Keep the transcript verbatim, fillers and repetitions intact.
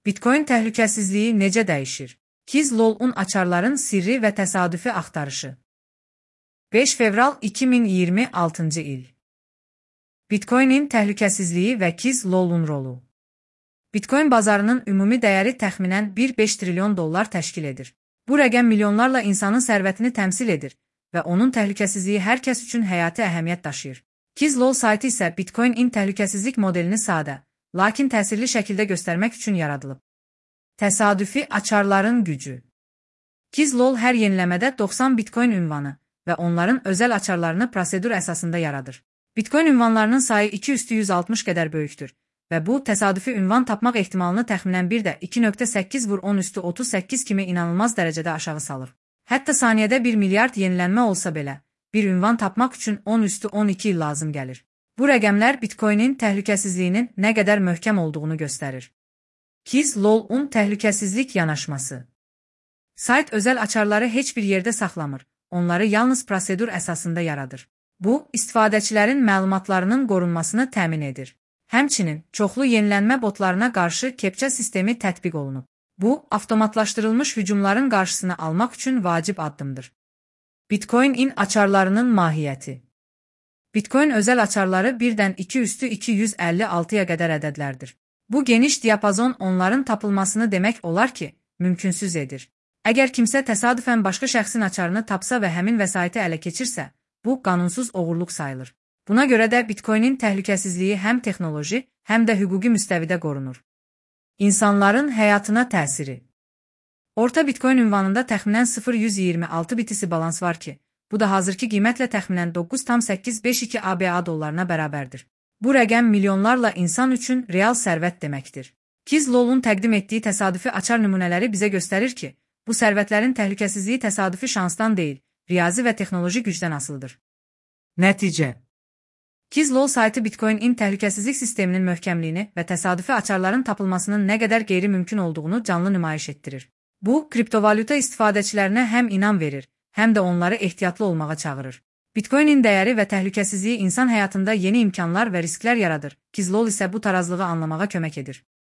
Bitcoin təhlükəsizliyi necə dəyişir? Kizlol'un açarların sirri və təsadüfi axtarışı. beş fevral iki min iyirmi altıncı il. Bitcoin'in təhlükəsizliyi və Kizlol'un rolu. Bitcoin bazarının ümumi dəyəri təxminən bir nöqtə beş trilyon dollar təşkil edir. Bu rəqəm milyonlarla insanın sərvətini təmsil edir və onun təhlükəsizliyi hər kəs üçün həyati əhəmiyyət daşıyır. Kizlol saytı isə Bitcoin-in təhlükəsizlik modelini sadə, lakin təsirli şəkildə göstərmək üçün yaradılıb. Təsadüfi açarların gücü. Kizlol hər yeniləmədə doxsan Bitcoin ünvanı və onların özəl açarlarını prosedur əsasında yaradır. Bitcoin ünvanlarının sayı iki üstü yüz altmış qədər böyükdür və bu, təsadüfi ünvan tapmaq ehtimalını təxminən bir də iki nöqtə səkkiz vur on üstü otuz səkkiz kimi inanılmaz dərəcədə aşağı salır. Hətta saniyədə bir milyard yenilənmə olsa belə, bir ünvan tapmaq üçün on üstü on iki il lazım gəlir. Bu rəqəmlər Bitcoin-in təhlükəsizliyinin nə qədər möhkəm olduğunu göstərir. Kizlol'un təhlükəsizlik yanaşması. Sayt özəl açarları heç bir yerdə saxlamır, onları yalnız prosedur əsasında yaradır. Bu, istifadəçilərin məlumatlarının qorunmasını təmin edir. Həmçinin, çoxlu yenilənmə botlarına qarşı kepça sistemi tətbiq olunub. Bu, avtomatlaşdırılmış hücumların qarşısını almaq üçün vacib addımdır. Bitcoin-in açarlarının mahiyyəti. Bitcoin özəl açarları birdən iki üstü iki yüz əlli altıya qədər ədədlərdir. Bu geniş diapazon onların tapılmasını demək olar ki, mümkünsüz edir. Əgər kimsə təsadüfən başqa şəxsin açarını tapsa və həmin vəsaiti ələ keçirsə, bu qanunsuz oğurluq sayılır. Buna görə də Bitcoin-in təhlükəsizliyi həm texnoloji, həm də hüquqi müstəvidə qorunur. İnsanların həyatına təsiri. Orta Bitcoin ünvanında təxminən sıfır nöqtə yüz iyirmi altı bitisi balans var ki, bu da hazırki qiymətlə təxminən doqquz nöqtə səkkiz beş iki ABA dollarına bərabərdir. Bu rəqəm milyonlarla insan üçün real sərvət deməkdir. Kizlol'un təqdim etdiyi təsadüfi açar nümunələri bizə göstərir ki, bu sərvətlərin təhlükəsizliyi təsadüfi şansdan deyil, riyazi və texnoloji gücdən asılıdır. Nəticə. Kizlol saytı Bitcoin-in təhlükəsizlik sisteminin möhkəmliyini və təsadüfi açarların tapılmasının nə qədər qeyri-mümkün olduğunu canlı nümayiş etdirir. Bu, kriptovalyuta istifadəçilərinə həm inam verir, həm də onları ehtiyatlı olmağa çağırır. Bitcoin-in dəyəri və təhlükəsizliyi insan həyatında yeni imkanlar və risklər yaradır. Kizlol isə bu tarazlığı anlamağa kömək edir.